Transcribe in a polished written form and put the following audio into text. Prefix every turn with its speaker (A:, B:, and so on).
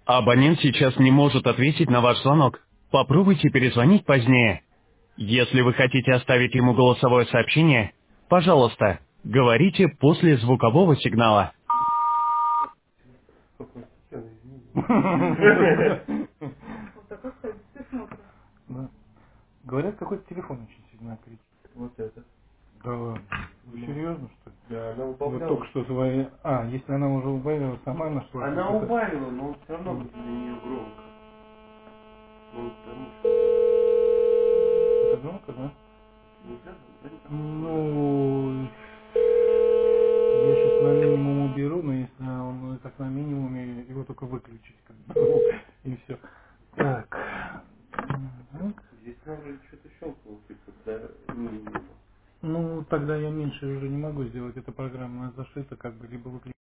A: Абонент сейчас не может ответить на ваш звонок. Попробуйте перезвонить позднее. Если вы хотите оставить ему голосовое сообщение, пожалуйста, говорите после звукового сигнала.
B: Какой стены, извини.
C: Вот такой стоит циферка.
B: Да. Говорят, какой-то телефон очень сильно кричит.
C: Вот это.
B: Да ладно. Вы
C: Ну,
B: серьезно, что ли?
C: да, она
B: Вы
C: убавляла.
B: только что звонили. А, если она уже убавила, сама нашла
C: Она
B: какой-то...
C: убавила, но все равно для нее громко. Ну, потому что...
B: Это громко, да?
C: Нельзя, да, не так.
B: Ну, я сейчас на минимум уберу, но если он так на минимуме, его только выключить, как бы, и все. Так. Мгм.
C: Здесь она вроде что-то щелкнуло, типа, да, минимум.
B: Ну, тогда я меньше уже не могу сделать. Эта программа зашита, как бы, либо выключить.